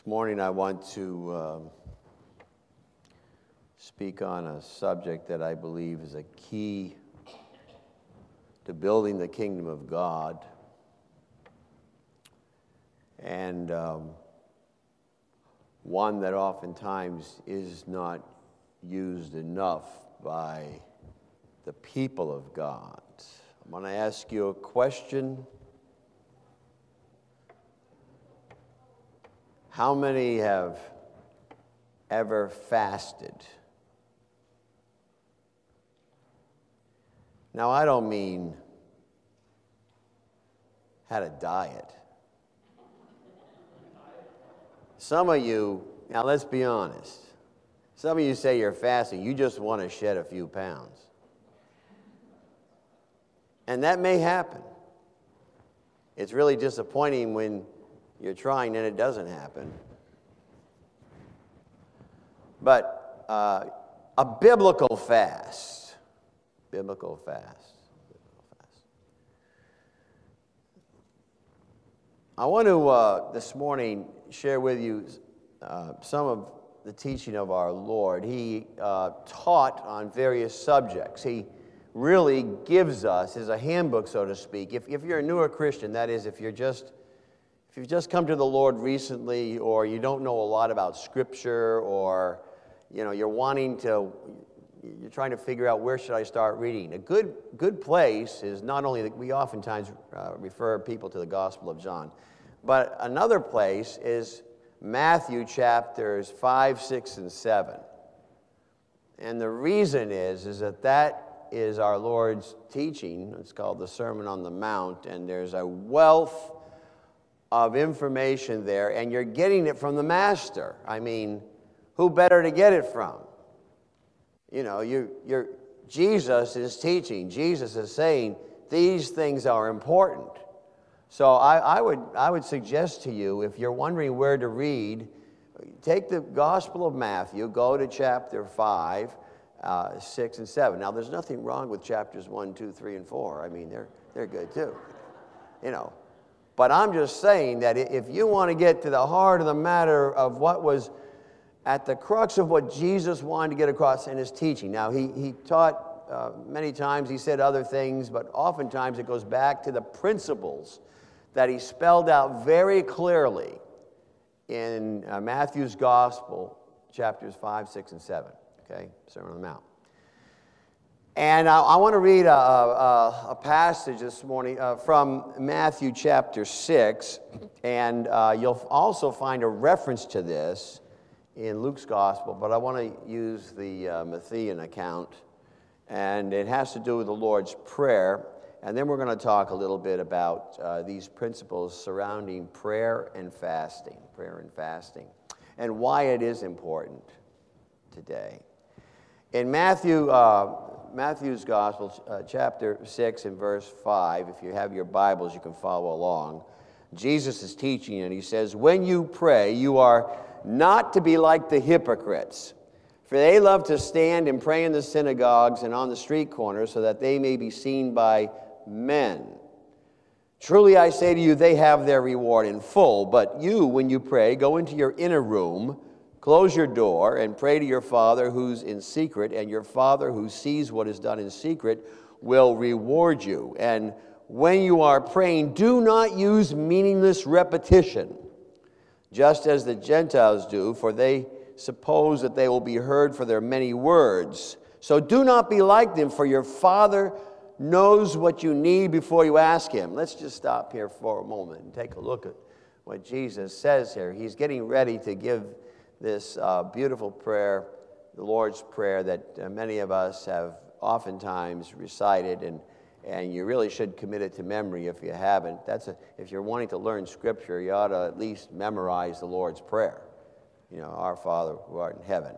This morning I want to speak on a subject that I believe is a key to building the kingdom of God, and one that oftentimes is not used enough by the people of God. I'm going to ask you a question. How many have ever fasted? Now, I don't mean had a diet. Some of you, now let's be honest, some of you say you're fasting, you just want to shed a few pounds. And that may happen. It's really disappointing when you're trying and it doesn't happen. But a biblical fast. I want to this morning share with you some of the teaching of our Lord. He taught on various subjects. He really gives us, as a handbook, so to speak. If you're a newer Christian, that is, if you've just come to the Lord recently, or you don't know a lot about Scripture, or you're trying to figure out where should I start reading. A good place is not only that we oftentimes refer people to the Gospel of John, but another place is Matthew chapters 5, 6, and 7. And the reason is that is our Lord's teaching. It's called the Sermon on the Mount, and there's a wealth of information there, and you're getting it from the Master. I mean, who better to get it from? Jesus is teaching. Jesus is saying these things are important. So I would suggest to you, if you're wondering where to read, take the Gospel of Matthew, go to chapter 5, 6, and 7. Now, there's nothing wrong with chapters 1, 2, 3, and 4. I mean, they're good too. But I'm just saying that if you want to get to the heart of the matter of what was at the crux of what Jesus wanted to get across in his teaching. Now, he taught many times, he said other things, but oftentimes it goes back to the principles that he spelled out very clearly in Matthew's Gospel, chapters 5, 6, and 7, okay, Sermon on the Mount. And I want to read a passage this morning from Matthew chapter 6, and you'll also find a reference to this in Luke's Gospel, but I want to use the Matthean account, and it has to do with the Lord's Prayer, and then we're going to talk a little bit about these principles surrounding prayer and fasting, and why it is important today. In Matthew's Gospel, chapter 6 and verse 5, if you have your Bibles, you can follow along. Jesus is teaching, and he says, "When you pray, you are not to be like the hypocrites, for they love to stand and pray in the synagogues and on the street corners, so that they may be seen by men. Truly I say to you, they have their reward in full. But you, when you pray, go into your inner room, close your door, and pray to your Father who's in secret, and your Father who sees what is done in secret will reward you. And when you are praying, do not use meaningless repetition, just as the Gentiles do, for they suppose that they will be heard for their many words. So do not be like them, for your Father knows what you need before you ask him." Let's just stop here for a moment and take a look at what Jesus says here. He's getting ready to give this beautiful prayer, the Lord's Prayer, that many of us have oftentimes recited, and you really should commit it to memory if you haven't. If you're wanting to learn Scripture, you ought to at least memorize the Lord's Prayer. Our Father who art in heaven.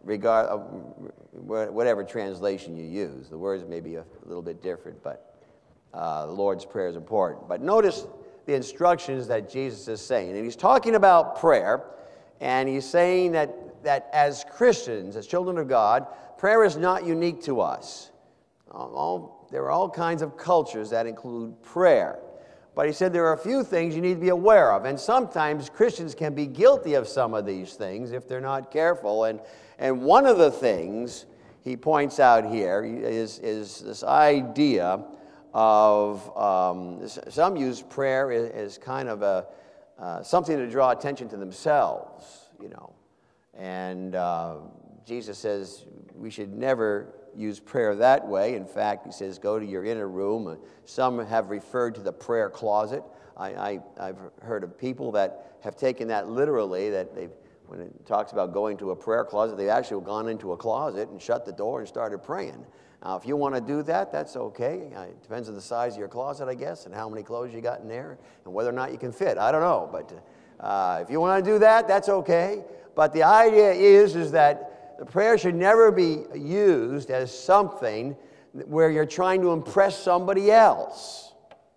Whatever translation you use, the words may be a little bit different, but the Lord's Prayer is important. But notice the instructions that Jesus is saying. And he's talking about prayer, and he's saying that as Christians, as children of God, prayer is not unique to us. There are all kinds of cultures that include prayer. But he said there are a few things you need to be aware of. And sometimes Christians can be guilty of some of these things if they're not careful. And one of the things he points out here is this idea of, some use prayer as kind of something to draw attention to themselves, And Jesus says we should never use prayer that way. In fact, he says, go to your inner room. Some have referred to the prayer closet. I've heard of people that have taken that literally, that when it talks about going to a prayer closet, they've actually gone into a closet and shut the door and started praying. Now, if you want to do that, that's okay. It depends on the size of your closet, I guess, and how many clothes you got in there, and whether or not you can fit. I don't know, but if you want to do that, that's okay. But the idea is that the prayer should never be used as something where you're trying to impress somebody else.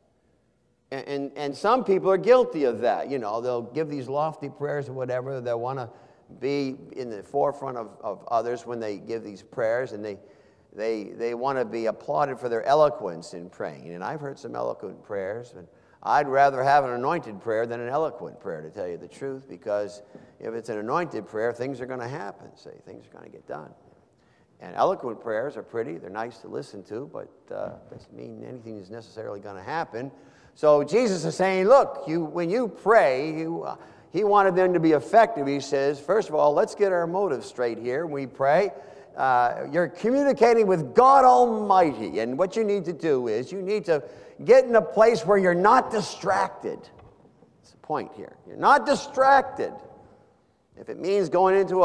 And some people are guilty of that. They'll give these lofty prayers or whatever. They'll want to be in the forefront of others when they give these prayers, and they want to be applauded for their eloquence in praying. And I've heard some eloquent prayers, and I'd rather have an anointed prayer than an eloquent prayer, to tell you the truth, because if it's an anointed prayer, things are going to happen. Things are going to get done. And eloquent prayers are pretty. They're nice to listen to, but doesn't mean anything is necessarily going to happen. So Jesus is saying, look, when you pray, he wanted them to be effective. He says, first of all, let's get our motives straight here. When we pray, you're communicating with God Almighty. And what you need to do is you need to get in a place where you're not distracted. That's the point here. You're not distracted. If it means going into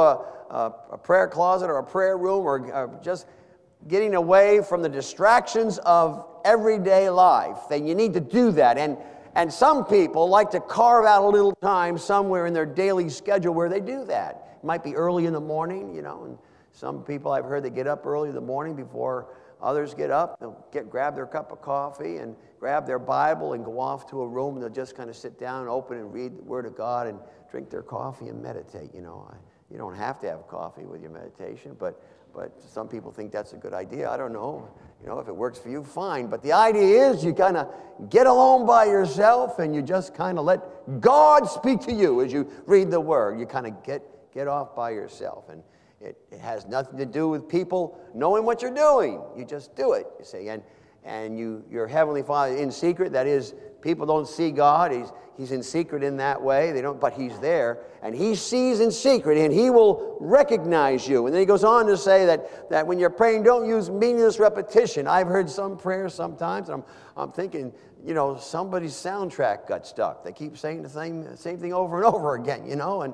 a prayer closet or a prayer room or just getting away from the distractions of everyday life, then you need to do that. And some people like to carve out a little time somewhere in their daily schedule where they do that. It might be early in the morning, and some people I've heard they get up early in the morning before others get up. They'll grab their cup of coffee and grab their Bible and go off to a room, and they'll just kind of sit down, open and read the Word of God and drink their coffee and meditate. You don't have to have coffee with your meditation, but some people think that's a good idea. I don't know. If it works for you, fine. But the idea is you kind of get alone by yourself and you just kind of let God speak to you as you read the Word. You kind of get off by yourself. And it has nothing to do with people knowing what you're doing. You just do it, you see. And your Heavenly Father in secret, that is, people don't see God. He's in secret in that way. But He's there. And He sees in secret, and He will recognize you. And then He goes on to say that when you're praying, don't use meaningless repetition. I've heard some prayers sometimes, and I'm thinking, somebody's soundtrack got stuck. They keep saying the same thing over and over again,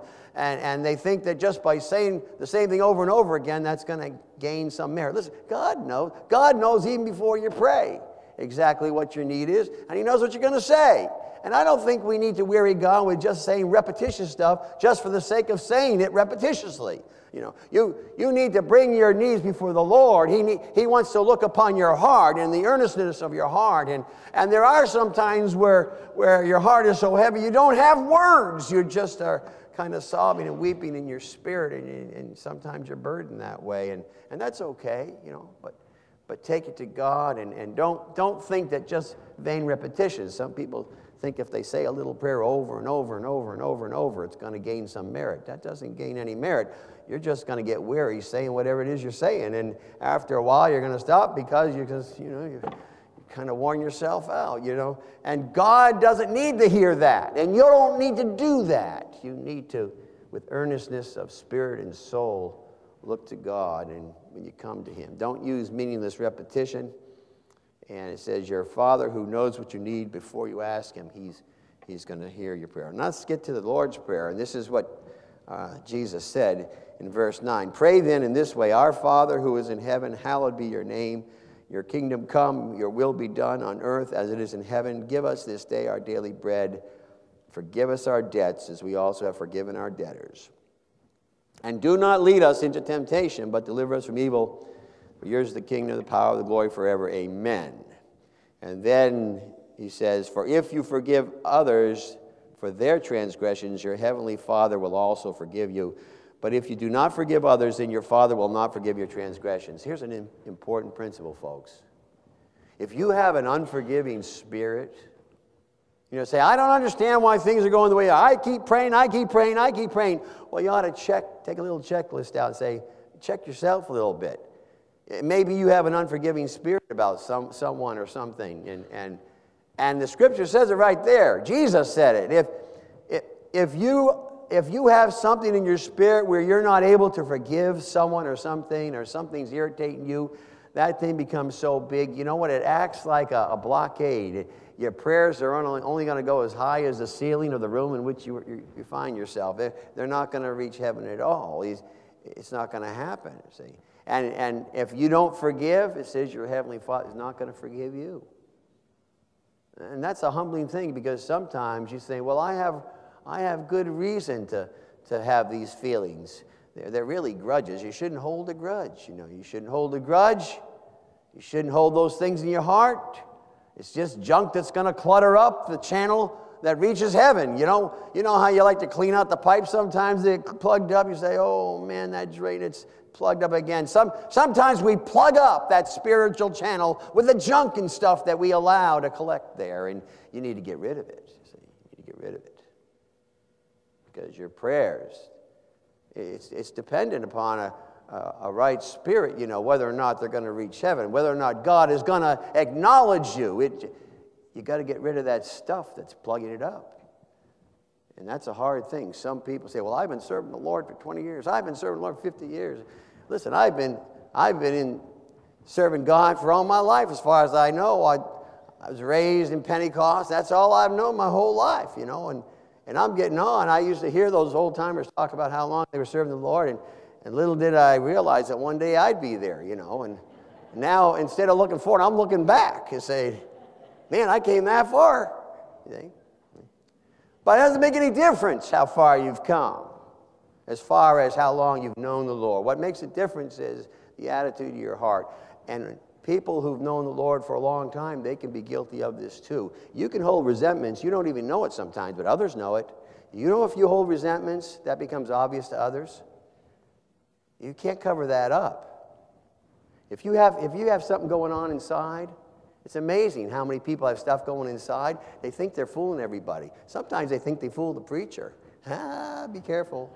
and they think that just by saying the same thing over and over again, that's going to gain some merit. Listen, God knows. God knows even before you pray exactly what your need is, and He knows what you're going to say. And I don't think we need to weary God with just saying repetitious stuff just for the sake of saying it repetitiously. You need to bring your needs before the Lord. He wants to look upon your heart and the earnestness of your heart. And there are some times where your heart is so heavy you don't have words. You just are kind of sobbing and weeping in your spirit, and sometimes you're burdened that way. And that's okay, but take it to God, and don't think that just vain repetition. Some people think if they say a little prayer over and over and over and over and over, it's going to gain some merit. That doesn't gain any merit. You're just going to get weary saying whatever it is you're saying, and after a while you're going to stop because you kind of worn yourself out, And God doesn't need to hear that, and you don't need to do that. You need to, with earnestness of spirit and soul, look to God, and when you come to Him, don't use meaningless repetition. And it says, your Father who knows what you need before you ask Him, He's going to hear your prayer. Now let's get to the Lord's Prayer. And this is what Jesus said in verse 9. Pray then in this way, our Father who is in heaven, hallowed be your name. Your kingdom come, your will be done on earth as it is in heaven. Give us this day our daily bread. Forgive us our debts as we also have forgiven our debtors. And do not lead us into temptation, but deliver us from evil. For yours is the kingdom, the power, the glory forever. Amen. And then he says, for if you forgive others for their transgressions, your heavenly Father will also forgive you. But if you do not forgive others, then your Father will not forgive your transgressions. Here's an important principle, folks. If you have an unforgiving spirit, You know, say, I don't understand why things are going the way I keep praying, I keep praying, I keep praying. Well, you ought to take a little checklist out and say, check yourself a little bit. Maybe you have an unforgiving spirit about someone or something. And the scripture says it right there. Jesus said it. If you have something in your spirit where you're not able to forgive someone or something's irritating you, that thing becomes so big. You know what? It acts like a blockade. Your prayers are only going to go as high as the ceiling of the room in which you find yourself. They're not going to reach heaven at all. It's not going to happen, see. And if you don't forgive, it says your Heavenly Father is not going to forgive you. And that's a humbling thing, because sometimes you say, well, I have good reason to have these feelings. They're really grudges. You shouldn't hold a grudge. You know, you shouldn't hold a grudge. You shouldn't hold those things in your heart. It's just junk that's going to clutter up the channel that reaches heaven. You know how you like to clean out the pipes sometimes? They're plugged up. You say, oh, man, that drain, it's plugged up again. Sometimes we plug up that spiritual channel with the junk and stuff that we allow to collect there, and you need to get rid of it. You need to get rid of it. Because your prayers, it's dependent upon a right spirit, you know, whether or not they're going to reach heaven, whether or not God is going to acknowledge you. You got to get rid of that stuff that's plugging it up. And that's a hard thing. Some people say, well, I've been serving the Lord for 20 years. I've been serving the Lord for 50 years. Listen, I've been in serving God for all my life, as far as I know. I was raised in Pentecost. That's all I've known my whole life, you know. And I'm getting on. I used to hear those old-timers talk about how long they were serving the Lord, and little did I realize that one day I'd be there, you know. And now, instead of looking forward, I'm looking back and say, man, I came that far. You think? But it doesn't make any difference how far you've come, as far as how long you've known the Lord. What makes a difference is the attitude of your heart. And people who've known the Lord for a long time, they can be guilty of this too. You can hold resentments. You don't even know it sometimes, but others know it. You know, if you hold resentments, that becomes obvious to others. You can't cover that up. If you have something going on inside, it's amazing how many people have stuff going inside. They think they're fooling everybody. Sometimes they think they fool the preacher. Be careful.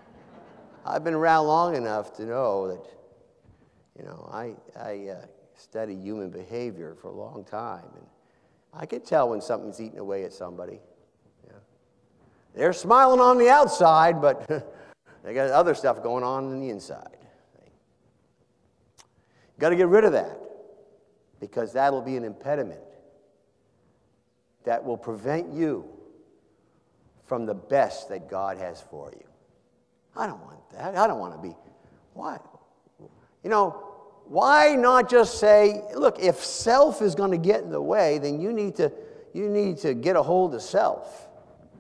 I've been around long enough to know that, you know, I study human behavior for a long time, and I can tell when something's eating away at somebody. Yeah. They're smiling on the outside, but they got other stuff going on the inside. You've got to get rid of that, because that'll be an impediment that will prevent you from the best that God has for you. I don't want that. I don't want to be. Why? You know, why not just say, look, if self is going to get in the way, then you need to get a hold of self.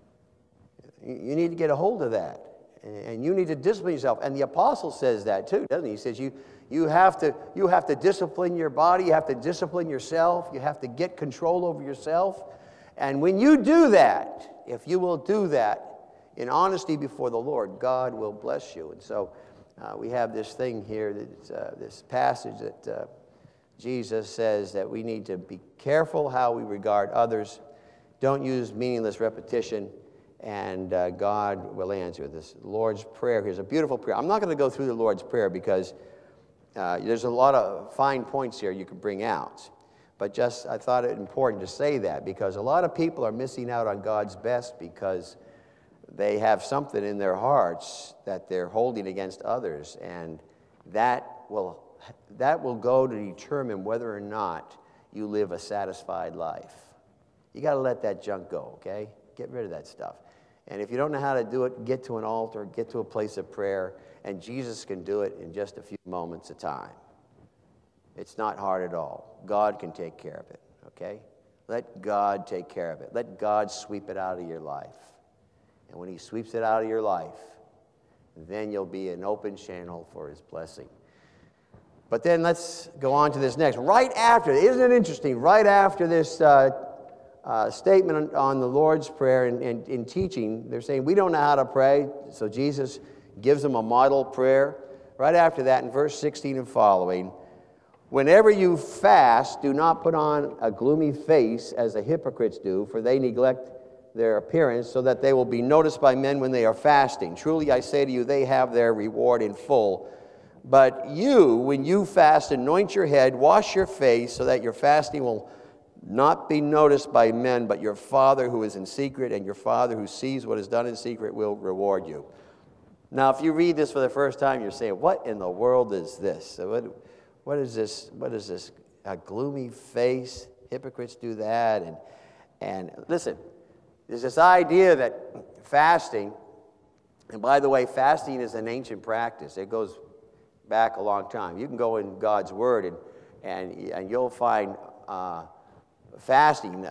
You need to get a hold of that. And you need to discipline yourself. And the apostle says that too, doesn't he? He says you have to discipline your body, you have to discipline yourself, you have to get control over yourself. And when you do that, if you will do that in honesty before the Lord, God will bless you. And so we have this thing here, this passage that Jesus says that we need to be careful how we regard others. Don't use meaningless repetition, and God will answer this. Lord's Prayer, here's a beautiful prayer. I'm not going to go through the Lord's Prayer because there's a lot of fine points here you can bring out. But just, I thought it important to say that, because a lot of people are missing out on God's best because they have something in their hearts that they're holding against others, and that will go to determine whether or not you live a satisfied life. You got to let that junk go, okay? Get rid of that stuff. And if you don't know how to do it, get to an altar, get to a place of prayer, and Jesus can do it in just a few moments of time. It's not hard at all. God can take care of it, okay? Let God take care of it. Let God sweep it out of your life. And when he sweeps it out of your life, then you'll be an open channel for his blessing. But then let's go on to this next. Right after, isn't it interesting? Right after this statement on the Lord's Prayer in teaching, they're saying we don't know how to pray, so Jesus gives them a model prayer. Right after that, in verse 16 and following, Whenever you fast, do not put on a gloomy face as the hypocrites do, for they neglect their appearance so that they will be noticed by men when they are fasting. Truly I say to you, they have their reward in full. But you, when you fast, anoint your head, wash your face, so that your fasting will not be noticed by men, but your Father who is in secret, and your Father who sees what is done in secret will reward you. Now, if you read this for the first time, you're saying, what in the world is this? What is this? What is this? A gloomy face? Hypocrites do that. And listen, there's this idea that fasting, and by the way, fasting is an ancient practice. It goes back a long time. You can go in God's Word and you'll find fasting.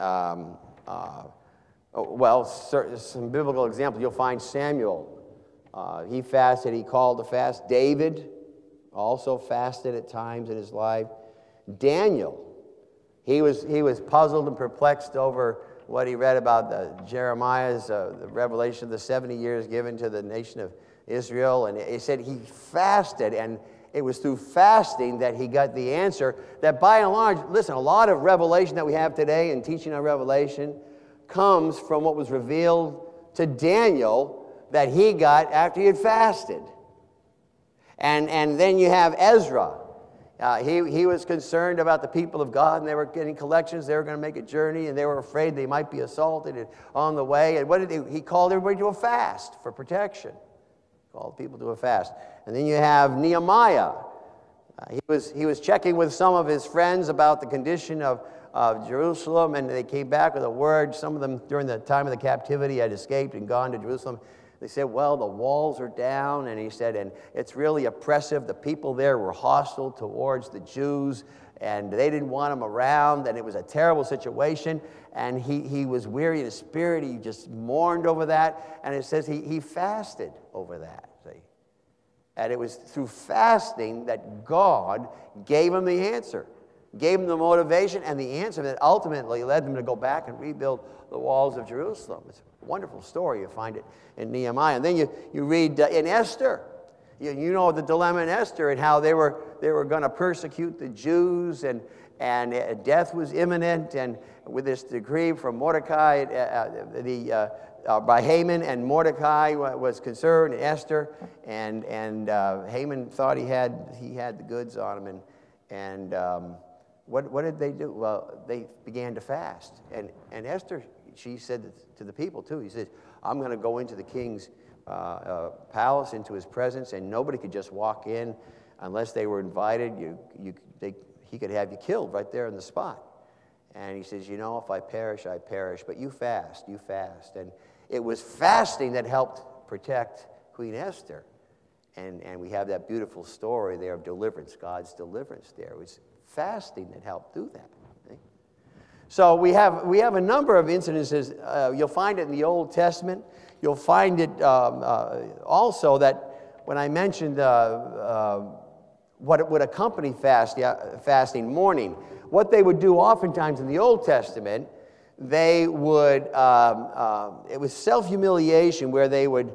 Some biblical examples. You'll find Samuel. He fasted. He called to fast. David also fasted at times in his life. Daniel, he was puzzled and perplexed over what he read about Jeremiah's the revelation of the 70 years given to the nation of Israel, and he said he fasted, and it was through fasting that he got the answer. That by and large, listen, a lot of revelation that we have today in teaching on Revelation comes from what was revealed to Daniel that he got after he had fasted. And then you have Ezra. He was concerned about the people of God, and they were getting collections. They were going to make a journey, and they were afraid they might be assaulted on the way. And what did he called everybody to a fast for protection. Called people to a fast. And then you have Nehemiah. He was checking with some of his friends about the condition of Jerusalem, and they came back with a word. Some of them during the time of the captivity had escaped and gone to Jerusalem. They said, well, the walls are down, and he said, and it's really oppressive. The people there were hostile towards the Jews, and they didn't want them around, and it was a terrible situation, and he was weary in his spirit. He just mourned over that, and it says he fasted over that, see? And it was through fasting that God gave him the answer, gave him the motivation and the answer that ultimately led them to go back and rebuild the walls of Jerusalem. It's a wonderful story. You find it in Nehemiah. And then you read in Esther. You know the dilemma in Esther and how they were going to persecute the Jews, and death was imminent. And with this decree from Mordecai, by Haman, and Mordecai was concerned, and Esther, and Haman thought he had the goods on him, and what did they do? Well, they began to fast, and Esther, she said to the people too. He said, I'm going to go into the king's palace, into his presence, and nobody could just walk in unless they were invited. He could have you killed right there on the spot. And he says, if I perish, I perish. But you fast. And it was fasting that helped protect Queen Esther. And we have that beautiful story there of deliverance, God's deliverance there. It was fasting that helped do that. So we have a number of incidences. You'll find it in the Old Testament. You'll find it also that when I mentioned what would accompany fasting, mourning, what they would do oftentimes in the Old Testament, they would, it was self-humiliation where they would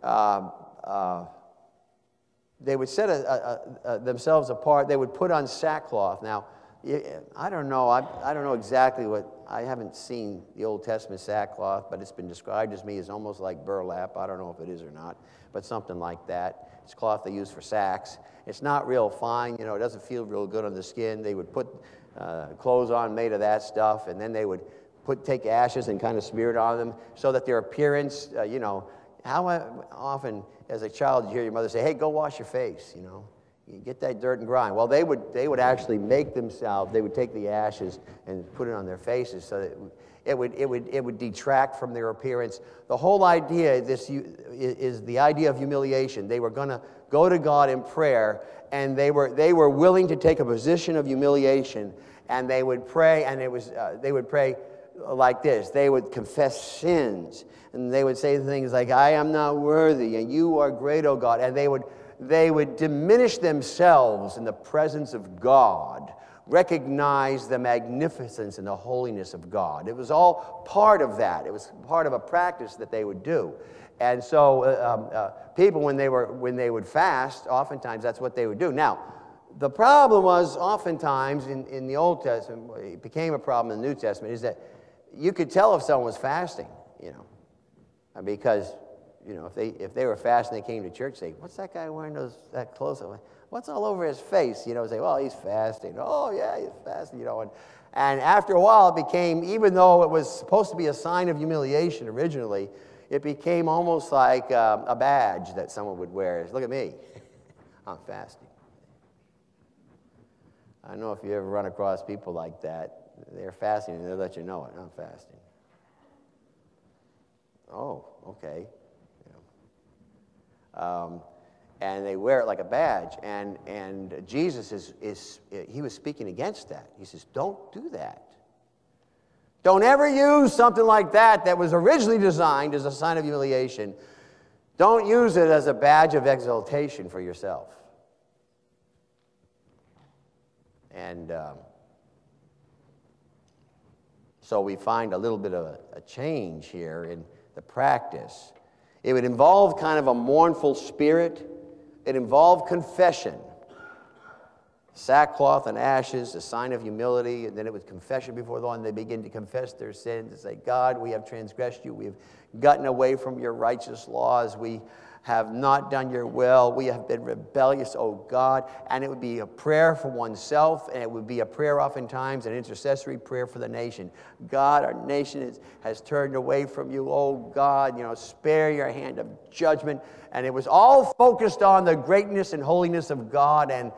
set themselves apart. They would put on sackcloth. Now, I don't know exactly I haven't seen the Old Testament sackcloth, but it's been described to me as almost like burlap. I don't know if it is or not, but something like that. It's cloth they use for sacks. It's not real fine, it doesn't feel real good on the skin. They would put clothes on made of that stuff, and then they would take ashes and kind of smear it on them so that their appearance, how often as a child you hear your mother say, hey, go wash your face, You get that dirt and grime. Well, they would actually make themselves. They would take the ashes and put it on their faces, so that it would detract from their appearance. The whole idea is the idea of humiliation. They were going to go to God in prayer, and they were willing to take a position of humiliation, and they would pray, and they would pray like this. They would confess sins, and they would say things like, I am not worthy, and you are great, O God, and they would diminish themselves in the presence of God, recognize the magnificence and the holiness of God. It was all part of that. It was part of a practice that they would do. And so people, when they would fast, oftentimes that's what they would do. Now, The problem was oftentimes in the Old Testament, it became a problem in the New Testament, is that you could tell if someone was fasting, because, if they were fasting, they came to church, say, what's that guy wearing that clothes? What's all over his face? Say, well, he's fasting. Oh, yeah, he's fasting, And after a while, it became, even though it was supposed to be a sign of humiliation originally, it became almost like a badge that someone would wear. Look at me. I'm fasting. I don't know if you ever run across people like that. They're fasting and they'll let you know it. I'm fasting. Oh, okay. And they wear it like a badge. And Jesus he was speaking against that. He says, don't do that. Don't ever use something like that was originally designed as a sign of humiliation. Don't use it as a badge of exaltation for yourself. And so we find a little bit of a change here in the practice. It would involve kind of a mournful spirit. It involved confession. Sackcloth and ashes, a sign of humility, and then it was confession before the Lord. They begin to confess their sins and say, God, we have transgressed you. We have gotten away from your righteous laws. We have not done your will. We have been rebellious, oh God. And it would be a prayer for oneself, and it would be a prayer oftentimes, an intercessory prayer for the nation. God, our nation has turned away from you, oh God. Spare your hand of judgment. And it was all focused on the greatness and holiness of God and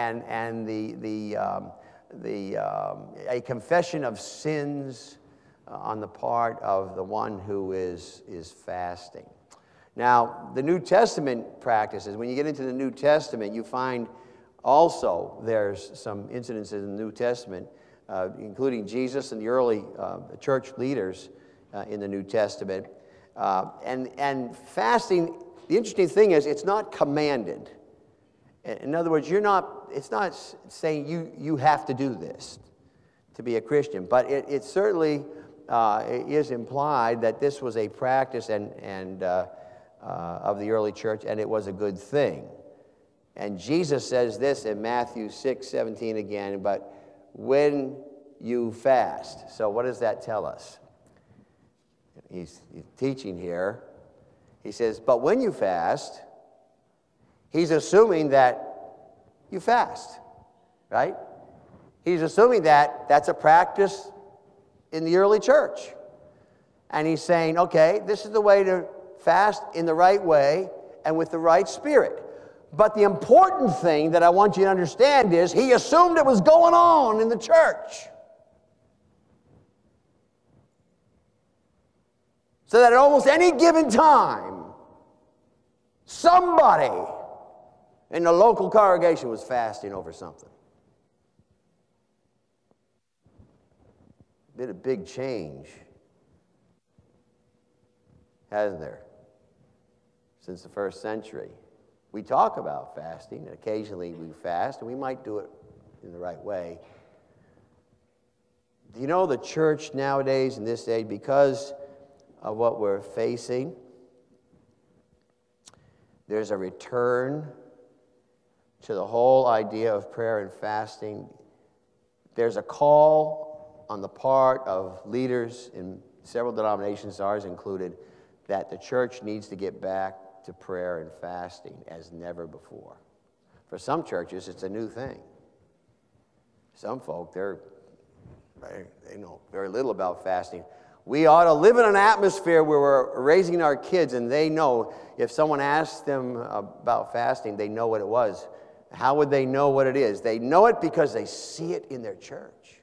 a confession of sins on the part of the one who is fasting. Now, the New Testament practices, when you get into the New Testament, you find also there's some incidences in the New Testament, including Jesus and the early church leaders in the New Testament. And fasting, the interesting thing is it's not commanded. In other words, it's not saying you have to do this to be a Christian, but it certainly is implied that this was a practice and of the early church, and it was a good thing. And Jesus says this in Matthew 6:17 again, but when you fast. So what does that tell us? He's teaching here. He says, but when you fast, he's assuming that you fast, right? He's assuming that that's a practice in the early church. And he's saying, okay, this is the way to fast in the right way and with the right spirit. But the important thing that I want you to understand is he assumed it was going on in the church. So that at almost any given time, somebody in the local congregation was fasting over something. Been a big change, hasn't there, since the first century. We talk about fasting, and occasionally we fast, and we might do it in the right way. Do you know the church nowadays, in this age, because of what we're facing, there's a return to the whole idea of prayer and fasting. There's a call on the part of leaders in several denominations, ours included, that the church needs to get back to prayer and fasting as never before. For some churches, it's a new thing. Some folk, they know very little about fasting. We ought to live in an atmosphere where we're raising our kids, and they know if someone asks them about fasting, they know what it was. How would they know what it is? They know it because they see it in their church.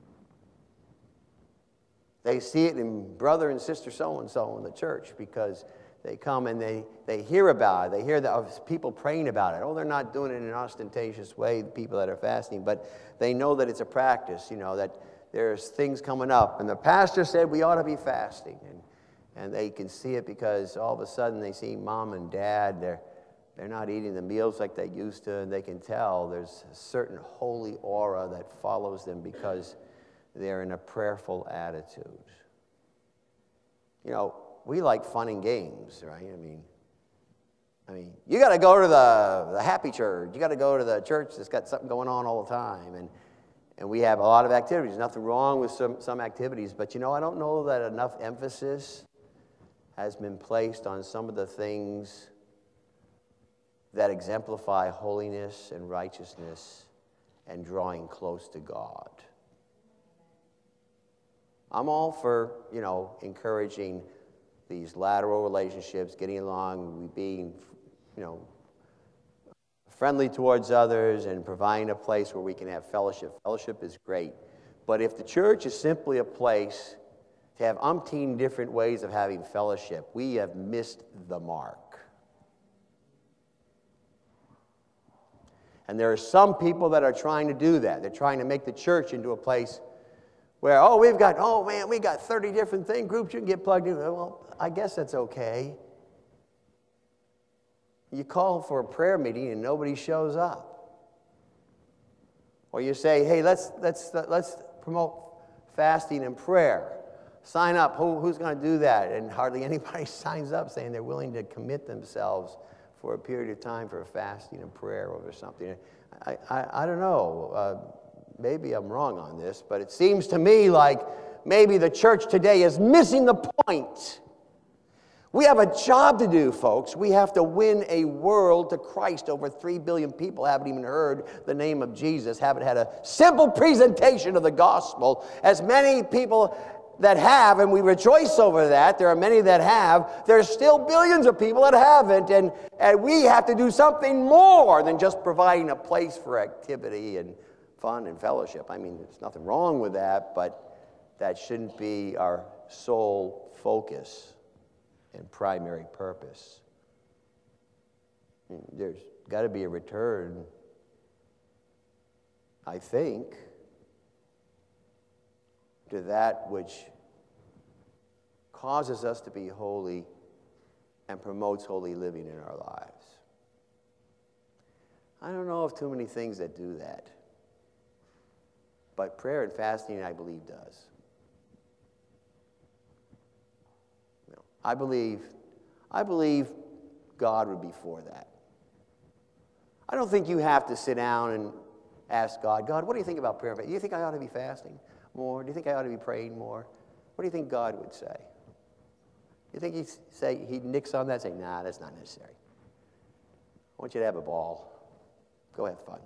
They see it in brother and sister so-and-so in the church because they come and they hear about it. They hear of people praying about it. Oh, they're not doing it in an ostentatious way, the people that are fasting, but they know that it's a practice, that there's things coming up. And the pastor said we ought to be fasting. And they can see it because all of a sudden they see mom and dad, they're not eating the meals like they used to, and they can tell there's a certain holy aura that follows them because they're in a prayerful attitude. We like fun and games, right? I mean, I mean, you got to go to the happy church. You got to go to the church that's got something going on all the time. And we have a lot of activities. Nothing wrong with some activities. But, you know, I don't know that enough emphasis has been placed on some of the things that exemplify holiness and righteousness and drawing close to God. I'm all for, you know, encouraging these lateral relationships, getting along, being, you know, friendly towards others and providing a place where we can have fellowship. Fellowship is great. But if the church is simply a place to have umpteen different ways of having fellowship, we have missed the mark. And there are some people that are trying to do that. They're trying to make the church into a place where, we got 30 different groups you can get plugged in. Well, I guess that's okay. You call for a prayer meeting and nobody shows up. Or you say, hey, let's promote fasting and prayer. Sign up. Who's going to do that? And hardly anybody signs up saying they're willing to commit themselves for a period of time for fasting and prayer over something. I don't know. Maybe I'm wrong on this, but it seems to me like maybe the church today is missing the point. We have a job to do, folks. We have to win a world to Christ. Over 3 billion people haven't even heard the name of Jesus, haven't had a simple presentation of the gospel. As many people that have, and we rejoice over that, there are many that have, there's still billions of people that haven't, and we have to do something more than just providing a place for activity and fun and fellowship. I mean, there's nothing wrong with that, but that shouldn't be our sole focus and primary purpose. I mean, there's got to be a return, I think, to that which causes us to be holy and promotes holy living in our lives. I don't know of too many things that do that. But prayer and fasting, I believe, does. I believe God would be for that. I don't think you have to sit down and ask God, what do you think about prayer? Do you think I ought to be fasting more? Do you think I ought to be praying more? What do you think God would say? You think he'd nix on that and say, nah, that's not necessary. I want you to have a ball. Go have fun.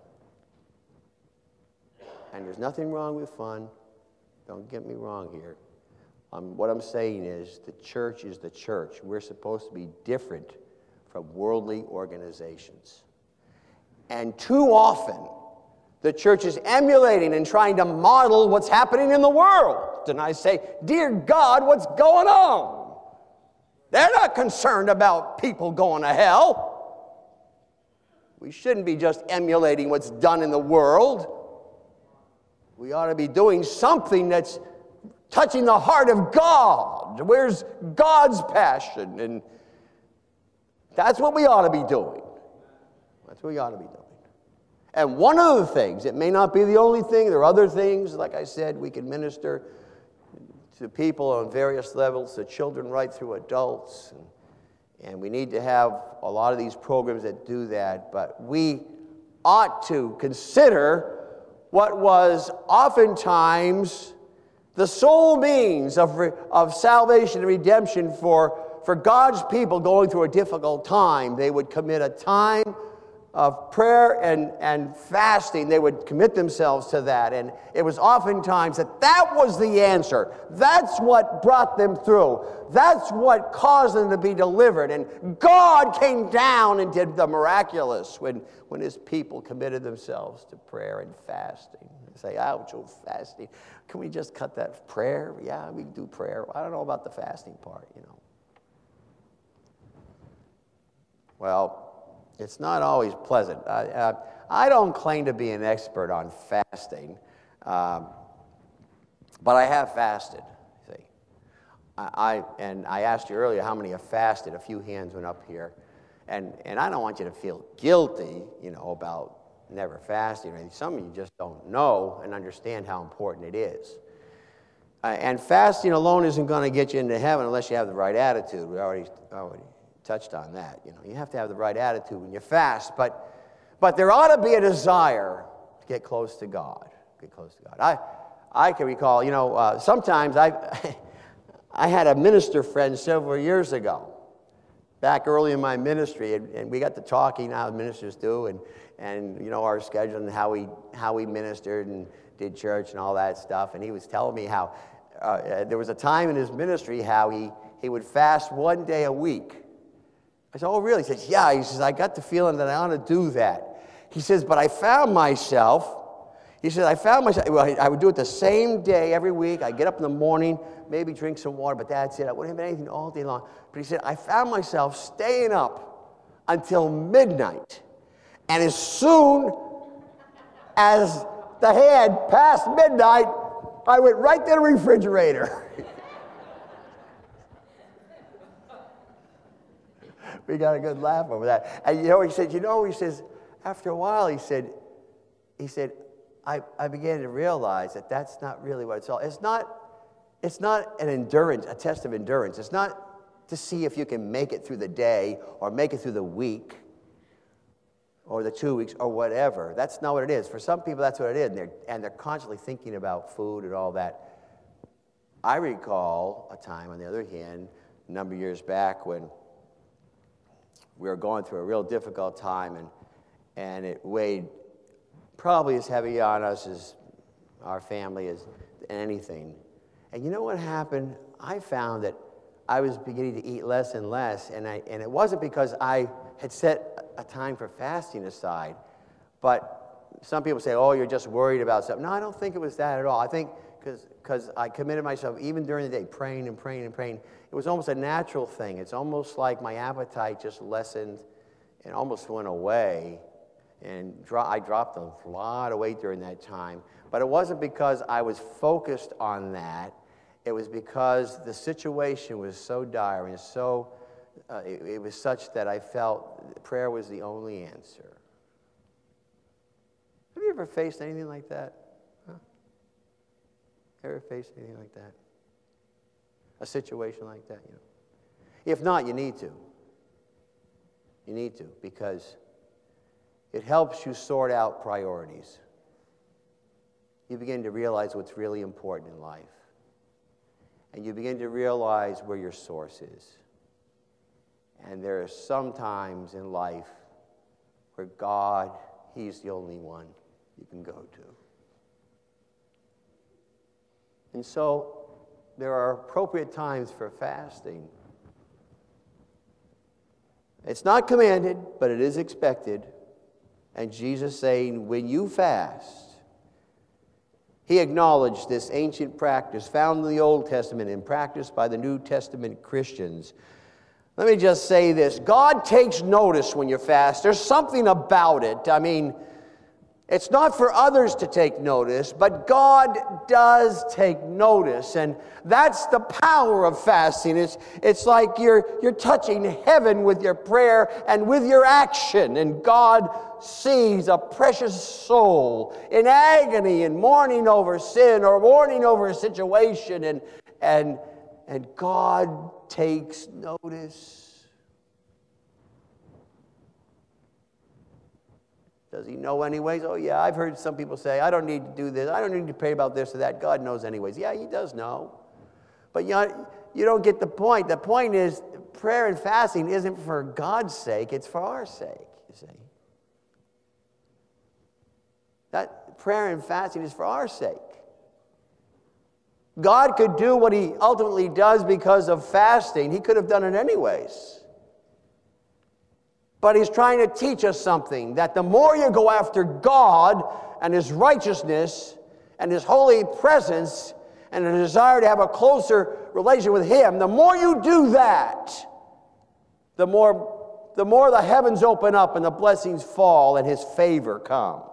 And there's nothing wrong with fun. Don't get me wrong here. What I'm saying is the church is the church. We're supposed to be different from worldly organizations. And too often, the church is emulating and trying to model what's happening in the world. And I say, dear God, what's going on? They're not concerned about people going to hell. We shouldn't be just emulating what's done in the world. We ought to be doing something that's touching the heart of God. Where's God's passion? And that's what we ought to be doing. That's what we ought to be doing. And one of the things, it may not be the only thing, there are other things, like I said, we can minister to people on various levels, to children right through adults. And we need to have a lot of these programs that do that. But we ought to consider what was oftentimes the sole means of salvation and redemption for God's people going through a difficult time. They would commit a time of prayer and fasting. They would commit themselves to that. And it was oftentimes that was the answer. That's what brought them through. That's what caused them to be delivered. And God came down and did the miraculous when his people committed themselves to prayer and fasting. They say, ouch, fasting. Can we just cut that prayer? Yeah, we can do prayer. I don't know about the fasting part, Well, it's not always pleasant. I don't claim to be an expert on fasting, but I have fasted. See, I asked you earlier how many have fasted. A few hands went up here, and I don't want you to feel guilty, about never fasting. Some of you just don't know and understand how important it is. And fasting alone isn't going to get you into heaven unless you have the right attitude. We already touched on that. You know, you have to have the right attitude when you fast, but there ought to be a desire to get close to God. Get close to God. I can recall, you know, sometimes I had a minister friend several years ago, back early in my ministry, and we got to talking how ministers do, and you know, our schedule and how we ministered and did church and all that stuff. And he was telling me how there was a time in his ministry how he would fast one day a week. I said, oh, really? He says, yeah. He says, I got the feeling that I ought to do that. He says, but I found myself, well, I would do it the same day every week. I'd get up in the morning, maybe drink some water, but that's it. I wouldn't have anything all day long. But he said, I found myself staying up until midnight. And as soon as the hand passed midnight, I went right to the refrigerator. We got a good laugh over that. And he says, after a while, he said, I began to realize that that's not really what it's all. It's not an endurance, a test of endurance. It's not to see if you can make it through the day or make it through the week or the 2 weeks or whatever. That's not what it is. For some people, that's what it is, and they're constantly thinking about food and all that. I recall a time, on the other hand, a number of years back when we were going through a real difficult time, and it weighed probably as heavy on us as our family as anything. And you know what happened? I found that I was beginning to eat less and less, and it wasn't because I had set a time for fasting aside, but some people say, oh, you're just worried about something. No, I don't think it was that at all. I think because I committed myself, even during the day, praying and praying and praying. It was almost a natural thing. It's almost like my appetite just lessened and almost went away. And I dropped a lot of weight during that time. But it wasn't because I was focused on that. It was because the situation was so dire and so, it was such that I felt prayer was the only answer. Have you ever faced anything like that? Huh? Ever faced anything like that? A situation like that, you know? If not, you need to. You need to, because it helps you sort out priorities. You begin to realize what's really important in life. And you begin to realize where your source is. And there are some times in life where God, He's the only one you can go to. And so there are appropriate times for fasting. It's not commanded, but it is expected. And Jesus saying, when you fast, He acknowledged this ancient practice found in the Old Testament and practiced by the New Testament Christians. Let me just say this. God takes notice when you fast. There's something about it. I mean, it's not for others to take notice, but God does take notice. And that's the power of fasting. It's like you're touching heaven with your prayer and with your action. And God sees a precious soul in agony and mourning over sin or mourning over a situation. And God takes notice. Does He know anyways? Oh, yeah, I've heard some people say, I don't need to do this. I don't need to pray about this or that. God knows anyways. Yeah, He does know. But you don't get the point. The point is, prayer and fasting isn't for God's sake. It's for our sake, you see. That prayer and fasting is for our sake. God could do what He ultimately does because of fasting. He could have done it anyways. But He's trying to teach us something, that the more you go after God and His righteousness and His holy presence and a desire to have a closer relation with Him, the more you do that, the more the heavens open up and the blessings fall and His favor comes.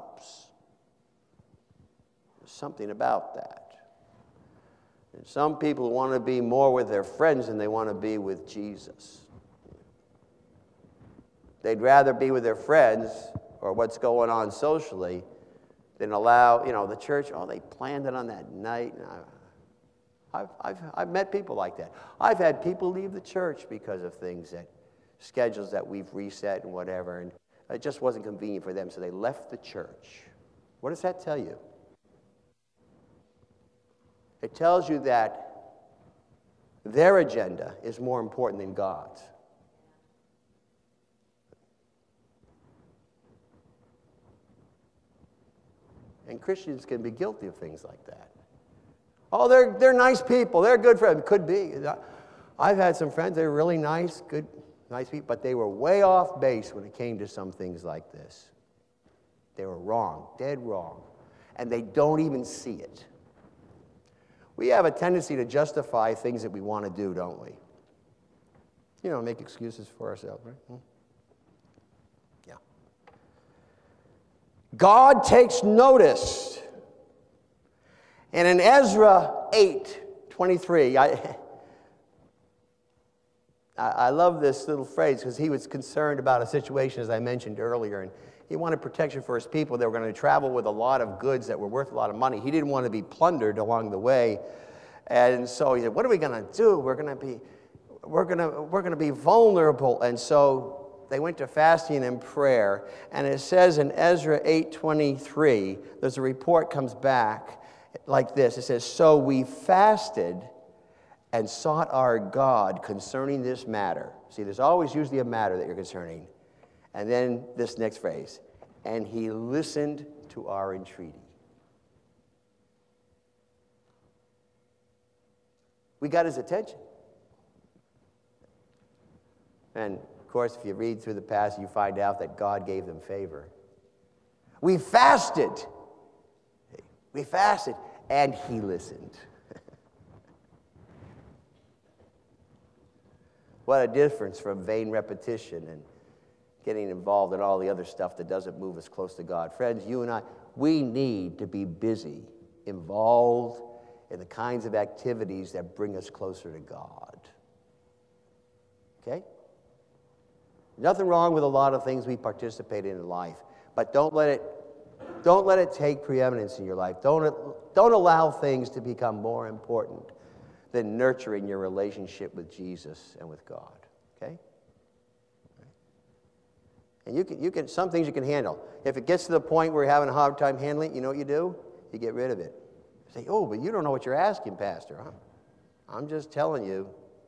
There's something about that. And some people want to be more with their friends than they want to be with Jesus. They'd rather be with their friends or what's going on socially than allow, the church, they planned it on that night. I've met people like that. I've had people leave the church because of things that schedules that we've reset and whatever, and it just wasn't convenient for them, so they left the church. What does that tell you? It tells you that their agenda is more important than God's. And Christians can be guilty of things like that. Oh, they're nice people. They're good friends. Could be. I've had some friends, they're really nice, good, nice people, but they were way off base when it came to some things like this. They were wrong, dead wrong. And they don't even see it. We have a tendency to justify things that we want to do, don't we? You know, make excuses for ourselves, right? Yeah. God takes notice. And in Ezra 8:23, I love this little phrase because he was concerned about a situation, as I mentioned earlier, and he wanted protection for his people. They were going to travel with a lot of goods that were worth a lot of money. He didn't want to be plundered along the way. And so he said, what are we going to do? We're going to be vulnerable. And so they went to fasting and prayer. And it says in Ezra 8:23, there's a report comes back like this. It says, so we fasted and sought our God concerning this matter. See, there's always usually a matter that you're concerning. And then this next phrase, and he listened to our entreaty. We got his attention. And, of course, if you read through the passage, you find out that God gave them favor. We fasted. We fasted, and he listened. What a difference from vain repetition and getting involved in all the other stuff that doesn't move us close to God. Friends, you and I, we need to be busy, involved in the kinds of activities that bring us closer to God. Okay? Nothing wrong with a lot of things we participate in life, but don't let it take preeminence in your life. Don't allow things to become more important than nurturing your relationship with Jesus and with God. Okay? And you can some things you can handle. If it gets to the point where you're having a hard time handling it, you know what you do? You get rid of it. You say, oh, but you don't know what you're asking, Pastor. I'm just telling you.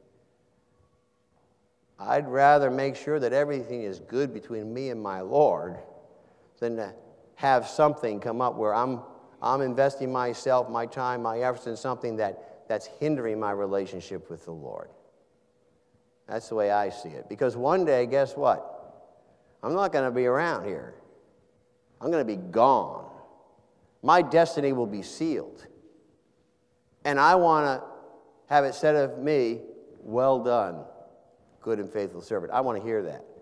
I'd rather make sure that everything is good between me and my Lord than to have something come up where I'm investing myself, my time, my efforts in something that's hindering my relationship with the Lord. That's the way I see it. Because one day, guess what? I'm not going to be around here. I'm going to be gone. My destiny will be sealed. And I want to have it said of me, well done, good and faithful servant. I want to hear that.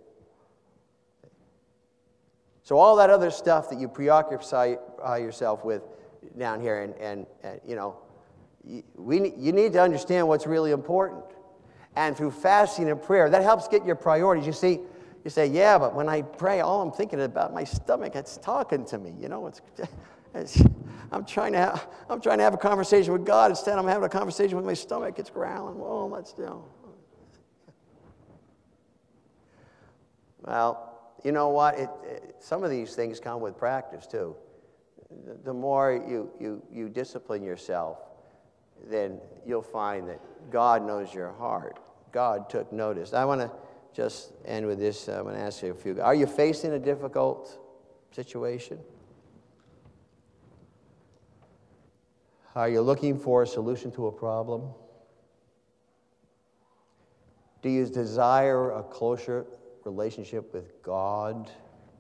So all that other stuff that you preoccupy yourself with down here, and you know, you need to understand what's really important. And through fasting and prayer, that helps get your priorities. You see, you say, yeah, but when I pray, all I'm thinking about my stomach, it's talking to me. You know, I'm trying to have a conversation with God. Instead, I'm having a conversation with my stomach. It's growling. Oh, let's do. Well, you know what? Some of these things come with practice too. The more you discipline yourself, then you'll find that God knows your heart. God took notice. I want to just end with this. I'm going to ask you a few. Are you facing a difficult situation? Are you looking for a solution to a problem? Do you desire a closer relationship with God?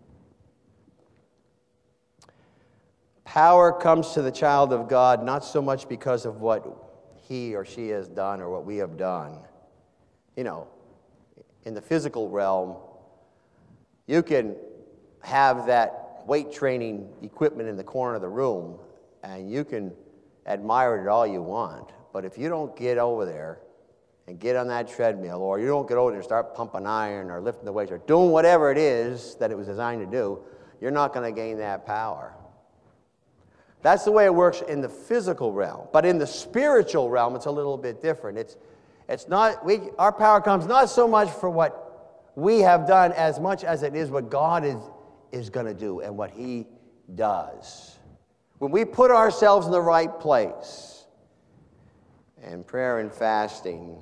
Power comes to the child of God not so much because of what he or she has done or what we have done. You know, in the physical realm, you can have that weight training equipment in the corner of the room and you can admire it all you want. But if you don't get over there and get on that treadmill, or you don't get over there and start pumping iron or lifting the weights or doing whatever it is that it was designed to do, you're not going to gain that power. That's the way it works in the physical realm. But in the spiritual realm, it's a little bit different. Our power comes not so much for what we have done as much as it is what God is going to do and what he does. When we put ourselves in the right place, and prayer and fasting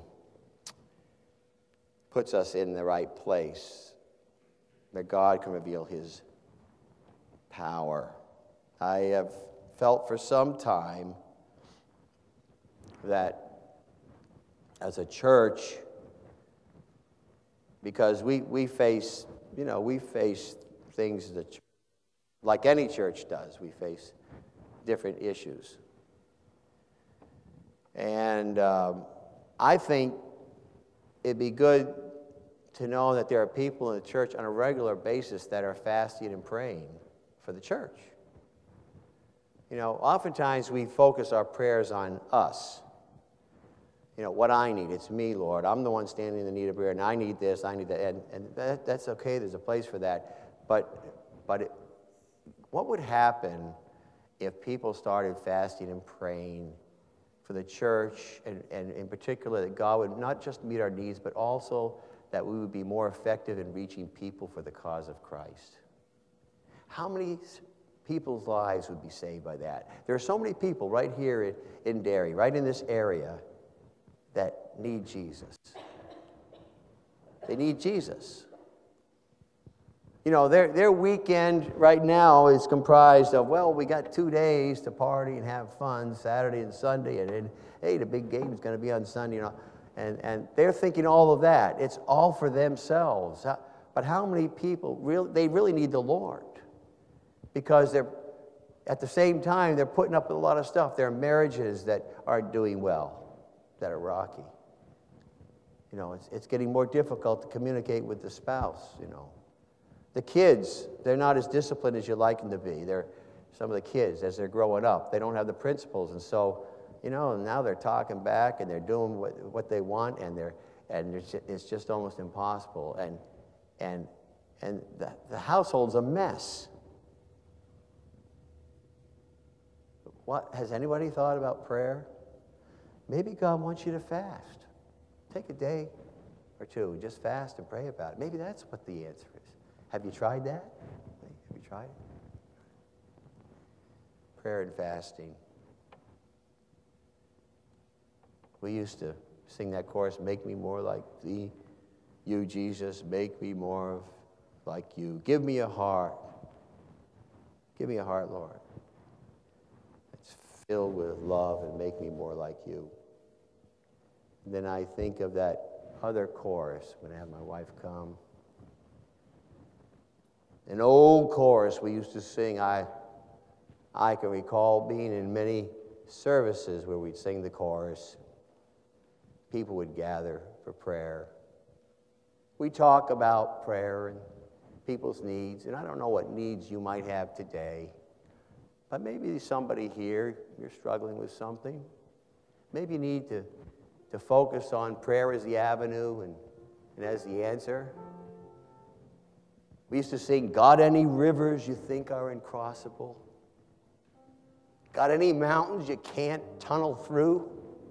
puts us in the right place, that God can reveal his power. I have felt for some time that as a church, because we face things that, like any church does, we face different issues. And I think it'd be good to know that there are people in the church on a regular basis that are fasting and praying for the church. Oftentimes we focus our prayers on us. What I need. It's me, Lord. I'm the one standing in the need of prayer, and I need this, I need that. And that's okay. There's a place for that. But what would happen if people started fasting and praying for the church, and in particular that God would not just meet our needs, but also that we would be more effective in reaching people for the cause of Christ? How many people's lives would be saved by that? There are so many people right here in Derry, right in this area, that need Jesus. They need Jesus. Their weekend right now is comprised of, well, we got 2 days to party and have fun, Saturday and Sunday, and then, hey, the big game is going to be on Sunday, and they're thinking all of that. It's all for themselves. But how many people really need the Lord? Because at the same time, they're putting up with a lot of stuff. There are marriages that aren't doing well, that are rocky. It's getting more difficult to communicate with the spouse, The kids, they're not as disciplined as you'd like them to be. Some of the kids, as they're growing up, they don't have the principles, and so, now they're talking back and they're doing what they want, and it's just almost impossible. And the household's a mess. What has anybody thought about prayer? Maybe God wants you to fast. Take a day or two, just fast and pray about it. Maybe that's what the answer is. Have you tried that? Have you tried it? Prayer and fasting. We used to sing that chorus, make me more like thee, you, Jesus, make me more like you. Give me a heart. Give me a heart, Lord. It's filled with love and make me more like you. And then I think of that other chorus when I have my wife come. An old chorus we used to sing. I can recall being in many services where we'd sing the chorus. People would gather for prayer. We talk about prayer and people's needs, and I don't know what needs you might have today, but maybe somebody here, you're struggling with something. Maybe you need to focus on prayer as the avenue and as the answer. We used to sing, got any rivers you think are uncrossable? Got any mountains you can't tunnel through?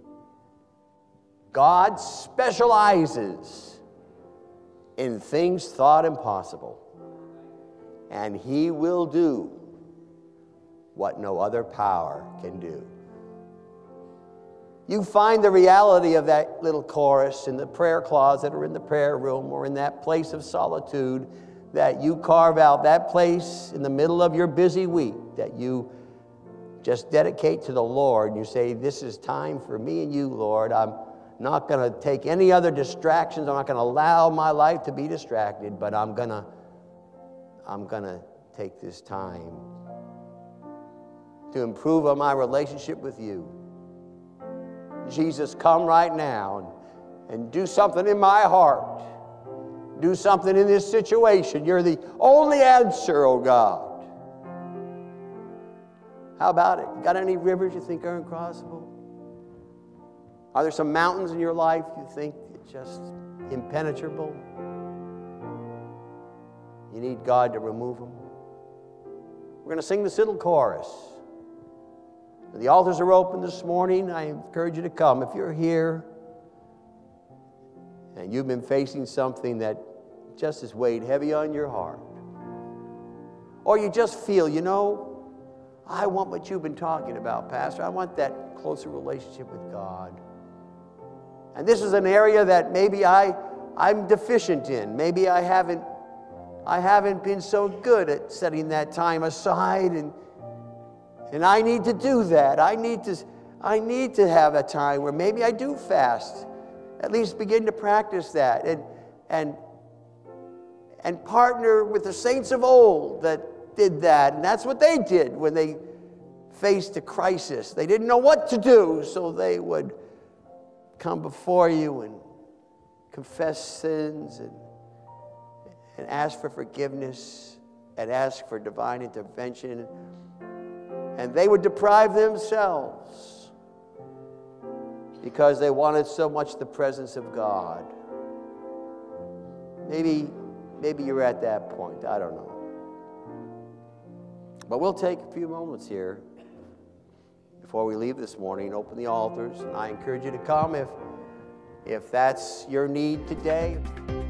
God specializes in things thought impossible, and he will do what no other power can do. You find the reality of that little chorus in the prayer closet or in the prayer room or in that place of solitude that you carve out, that place in the middle of your busy week that you just dedicate to the Lord. You say, this is time for me and you, Lord. I'm not going to take any other distractions. I'm not going to allow my life to be distracted, but I'm going to take this time to improve on my relationship with you. Jesus, come right now and do something in my heart. Do something in this situation. You're the only answer, oh God. How about it? Got any rivers you think are uncrossable? Are there some mountains in your life you think are just impenetrable? You need God to remove them. We're going to sing this little chorus. The altars are open this morning. I encourage you to come. If you're here and you've been facing something that just has weighed heavy on your heart. Or you just feel, I want what you've been talking about, Pastor. I want that closer relationship with God. And this is an area that maybe I'm deficient in. Maybe I haven't been so good at setting that time aside, and I need to do that. I need to have a time where maybe I do fast. At least begin to practice that and partner with the saints of old that did that. And that's what they did when they faced a crisis. They didn't know what to do, so they would come before you and confess sins and ask for forgiveness and ask for divine intervention. And they would deprive themselves because they wanted so much the presence of God. Maybe you're at that point. I don't know. But we'll take a few moments here before we leave this morning, open the altars. And I encourage you to come if that's your need today.